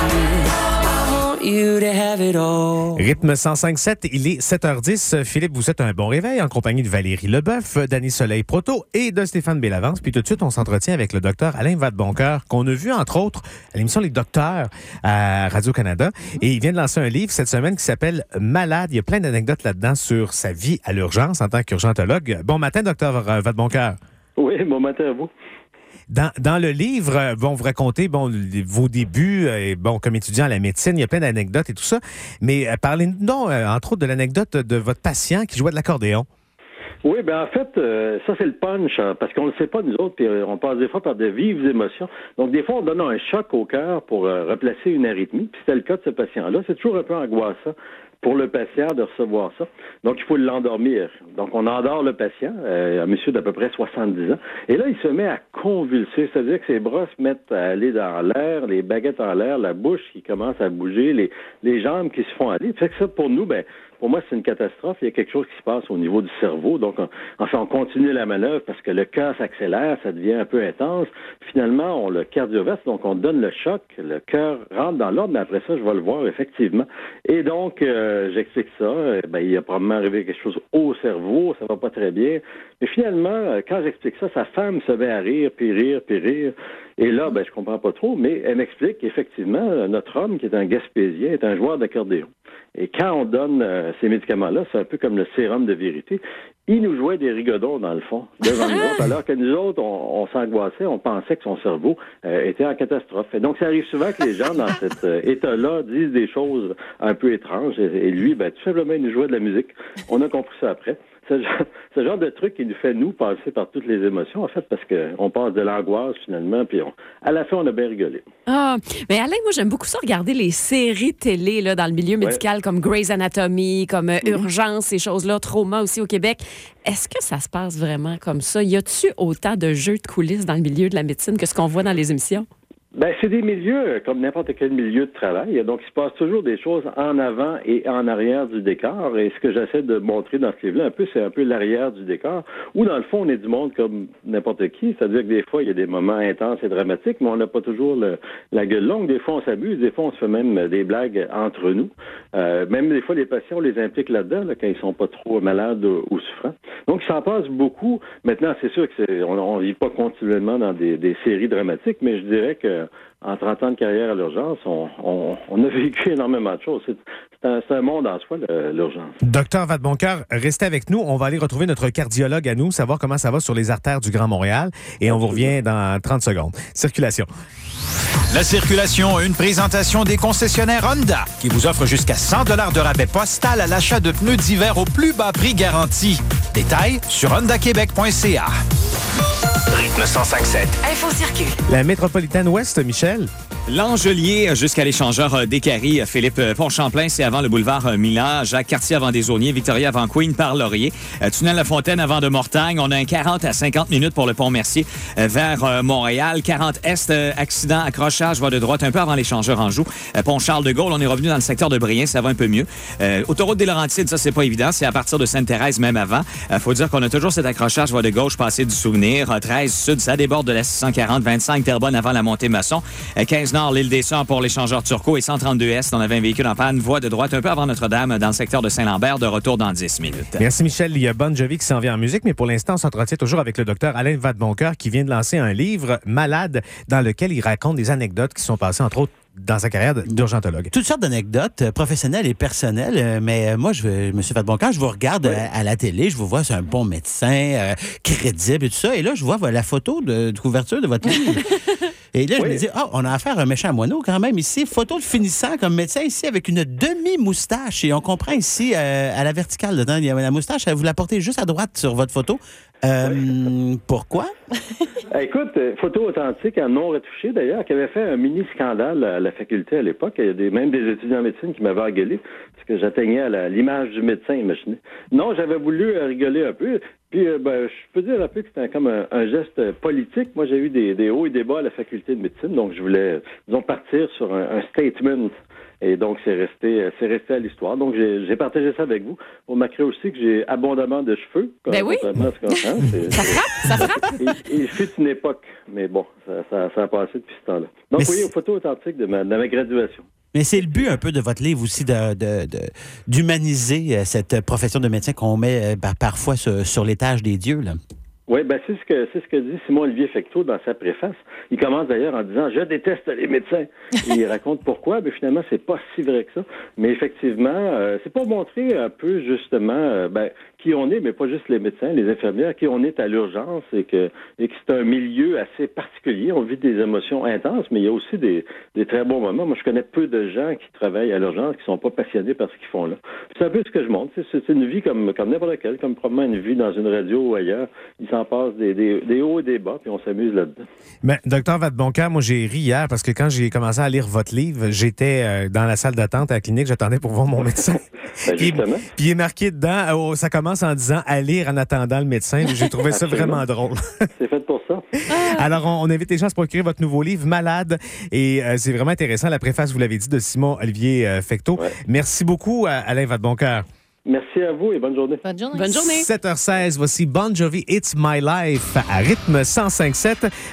Rythme 105.7, il est 7h10. Philippe, vous êtes un bon réveil en compagnie de Valérie Leboeuf, Dany Soleil-Proto et de Stéphane Bellavance. Puis tout de suite, on s'entretient avec le docteur Alain Vadeboncoeur, qu'on a vu entre autres à l'émission Les Docteurs à Radio-Canada. Et il vient de lancer un livre cette semaine qui s'appelle Malade. Il y a plein d'anecdotes là-dedans sur sa vie à l'urgence en tant qu'urgentologue. Bon matin, docteur Vadeboncoeur. Oui, bon matin à vous. Dans le livre, vous racontez vos débuts comme étudiant à la médecine. Il y a plein d'anecdotes et tout ça. Mais parlez-nous entre autres de l'anecdote de votre patient qui jouait de l'accordéon. Oui, en fait, ça c'est le punch, parce qu'on ne le sait pas nous autres, puis on passe des fois par de vives émotions. Donc des fois, on donne un choc au cœur pour replacer une arythmie, puis c'était le cas de ce patient-là. C'est toujours un peu angoissant pour le patient de recevoir ça. Donc, il faut l'endormir. Donc, on endort le patient, un monsieur d'à peu près 70 ans. Et là, il se met à convulser, c'est-à-dire que ses bras se mettent à aller dans l'air, les baguettes en l'air, la bouche qui commence à bouger, les jambes qui se font aller. Fait que ça, pour nous, pour moi, c'est une catastrophe. Il y a quelque chose qui se passe au niveau du cerveau. Donc, on continue la manœuvre parce que le cœur s'accélère, ça devient un peu intense. Finalement, on le cardioverse, donc on donne le choc, le cœur rentre dans l'ordre, mais après ça, je vais le voir effectivement. Et donc, j'explique ça. Il a probablement arrivé quelque chose au cerveau, ça va pas très bien. Mais finalement, quand j'explique ça, sa femme se met à rire, puis rire, puis rire. Et là, je comprends pas trop, mais elle m'explique qu'effectivement, notre homme, qui est un Gaspésien, est un joueur d'accordéon. Et quand on donne ces médicaments-là, c'est un peu comme le sérum de vérité. Il nous jouait des rigodons, dans le fond, devant nous autres, alors que nous autres, on s'angoissait, on pensait que son cerveau était en catastrophe. Et donc, ça arrive souvent que les gens, dans cet état-là, disent des choses un peu étranges. Et lui, tout simplement, il nous jouait de la musique. On a compris ça après. Ce genre de truc qui nous fait, nous, passer par toutes les émotions, en fait, parce qu'on passe de l'angoisse, finalement, puis à la fin, on a bien rigolé. Ah, mais Alain, moi, j'aime beaucoup ça, regarder les séries télé là, dans le milieu médical, comme Grey's Anatomy, comme Urgence, ces choses-là, Trauma aussi au Québec. Est-ce que ça se passe vraiment comme ça? Y a-tu autant de jeux de coulisses dans le milieu de la médecine que ce qu'on voit dans les émissions? C'est des milieux comme n'importe quel milieu de travail. Donc, il se passe toujours des choses en avant et en arrière du décor. Et ce que j'essaie de montrer dans ce livre-là, c'est un peu l'arrière du décor, où, dans le fond, on est du monde comme n'importe qui. C'est-à-dire que des fois, il y a des moments intenses et dramatiques, mais on n'a pas toujours la gueule longue. Des fois, on s'amuse. Des fois, on se fait même des blagues entre nous. Même des fois, les patients, on les implique là-dedans, quand ils sont pas trop malades ou souffrants. Donc, il s'en passe beaucoup. Maintenant, c'est sûr que on vit pas continuellement dans des séries dramatiques, mais je dirais que en 30 ans de carrière à l'urgence, on a vécu énormément de choses. C'est un monde en soi, l'urgence. Docteur Vadeboncoeur, restez avec nous. On va aller retrouver notre cardiologue à nous, savoir comment ça va sur les artères du Grand Montréal. Et on vous revient dans 30 secondes. Circulation. La circulation, une présentation des concessionnaires Honda qui vous offre jusqu'à 100 $ de rabais postal à l'achat de pneus d'hiver au plus bas prix garanti. Détails sur hondaquebec.ca. Rythme 105.7. Info circule. La métropolitaine ouest, Michel. L'Angelier jusqu'à l'échangeur d'Écarie, Philippe Pont-Champlain, c'est avant le boulevard Milan, Jacques Cartier avant des Aulniers, Victoria avant Queen par Laurier, tunnel La Fontaine avant de Mortagne. On a un 40 à 50 minutes pour le pont Mercier vers Montréal. 40 Est, accident, accrochage, voie de droite un peu avant l'échangeur Anjou. Pont Charles de Gaulle, on est revenu dans le secteur de Brien, ça va un peu mieux. Autoroute des Laurentides, ça c'est pas évident, c'est à partir de Sainte-Thérèse même avant. Faut dire qu'on a toujours cet accrochage, voie de gauche, passé du Souvenir. 13 Sud, ça déborde de la 640, 25 Terrebonne avant la montée Masson. 15 Nord, l'île des Sœurs pour l'échangeur Turcot et 132 Est, on avait un véhicule en panne, voie de droite un peu avant Notre-Dame dans le secteur de Saint-Lambert, de retour dans 10 minutes. Merci Michel. Il y a Bon Jovi qui s'en vient en musique, mais pour l'instant, on s'entretient toujours avec le docteur Alain Vadeboncoeur qui vient de lancer un livre, Malade, dans lequel il raconte des anecdotes qui sont passées, entre autres, dans sa carrière d'urgentologue. Toutes sortes d'anecdotes professionnelles et personnelles, mais moi, M. Vadeboncoeur, je vous regarde à la télé, je vous vois, c'est un bon médecin, crédible et tout ça, et là, je vois la photo de couverture de votre livre. Et là, je me dis, on a affaire à un méchant moineau quand même ici. Photo de finissant comme médecin ici avec une demi-moustache. Et on comprend ici, à la verticale, dedans, il y a la moustache, vous la portez juste à droite sur votre photo. Pourquoi? Écoute, photo authentique, en non retouché d'ailleurs, qui avait fait un mini-scandale à la faculté à l'époque. Il y a même des étudiants en médecine qui m'avaient engueulé parce que j'atteignais à l'image du médecin, imaginez. Non, j'avais voulu rigoler un peu. Puis, je peux dire un peu que c'était comme un geste politique. Moi, j'ai eu des hauts et des bas à la faculté de médecine, donc je voulais, disons, partir sur un statement. Et donc, c'est resté à l'histoire. Donc, j'ai partagé ça avec vous pour marquer aussi que j'ai abondamment de cheveux. Ben oui. Ça frappe. Il fut une époque, mais bon, ça a passé depuis ce temps-là. Donc, vous voyez, aux photos authentiques de ma graduation. Mais c'est le but un peu de votre livre aussi d'humaniser cette profession de médecin qu'on met parfois sur l'étage des dieux, là. Oui, c'est ce que dit Simon-Olivier Fecteau dans sa préface. Il commence d'ailleurs en disant « Je déteste les médecins ». Il raconte pourquoi, mais finalement, c'est pas si vrai que ça. Mais effectivement, c'est pour montrer un peu justement qui on est, mais pas juste les médecins, les infirmières, qui on est à l'urgence et que c'est un milieu assez particulier. On vit des émotions intenses, mais il y a aussi des très bons moments. Moi, je connais peu de gens qui travaillent à l'urgence, qui sont pas passionnés par ce qu'ils font là. C'est un peu ce que je montre. C'est une vie comme n'importe laquelle, comme probablement une vie dans une radio ou ailleurs. Il s'en passe des hauts et des bas, puis on s'amuse là-dedans. Mais, Dr Vadeboncoeur, moi, j'ai ri hier parce que quand j'ai commencé à lire votre livre, j'étais dans la salle d'attente à la clinique, j'attendais pour voir mon médecin. Puis il est marqué dedans, ça commence en disant « à lire en attendant le médecin ». J'ai trouvé ça vraiment drôle. C'est fait pour ça. Alors, on invite les gens à se procurer votre nouveau livre, Malade. Et c'est vraiment intéressant. La préface, vous l'avez dit, de Simon-Olivier Fecteau. Ouais. Merci beaucoup, Alain Vadeboncoeur. Merci à vous et bonne journée. Bonne journée. 7h16, voici Bon Jovi, It's My Life à rythme 105.7.